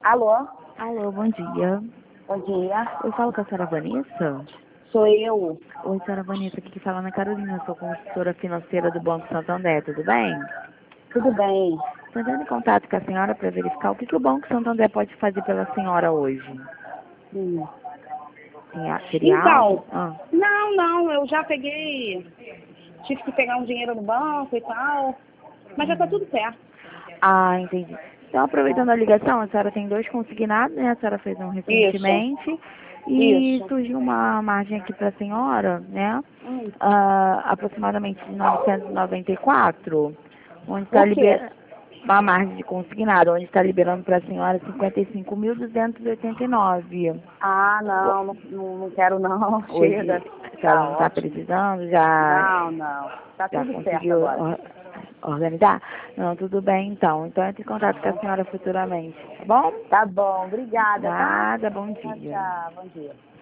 Alô? Alô, bom dia. Bom dia. Eu falo com a senhora Vanessa? Sou eu. Oi, senhora Vanessa, aqui que fala Ana Carolina, sou consultora financeira do Banco Santander, tudo bem? Tudo bem? Estou entrando em contato com a senhora para verificar o que o Banco Santander pode fazer pela senhora hoje. Hum. Seria algo? Então, não, eu já peguei, tive que pegar um dinheiro no banco e tal, mas já tá tudo certo. Ah, entendi. Então, aproveitando a ligação, a senhora tem 2 consignados, né? A senhora fez um recentemente. E Isso. surgiu uma margem aqui para a senhora, né? Hum. Aproximadamente de 994, onde está O quê? liberando uma margem de consignado, onde está liberando para a senhora 55.289. Ah, não quero não, Hoje chega. a senhora Tá não está ótimo. precisando, Não, tá já tudo certo conseguiu agora. organizar? Não, tudo bem então. Então entre em contato com a senhora futuramente, tá bom? Tá bom, obrigada, tá? Nada, bom Tchau, dia. tchau, bom dia.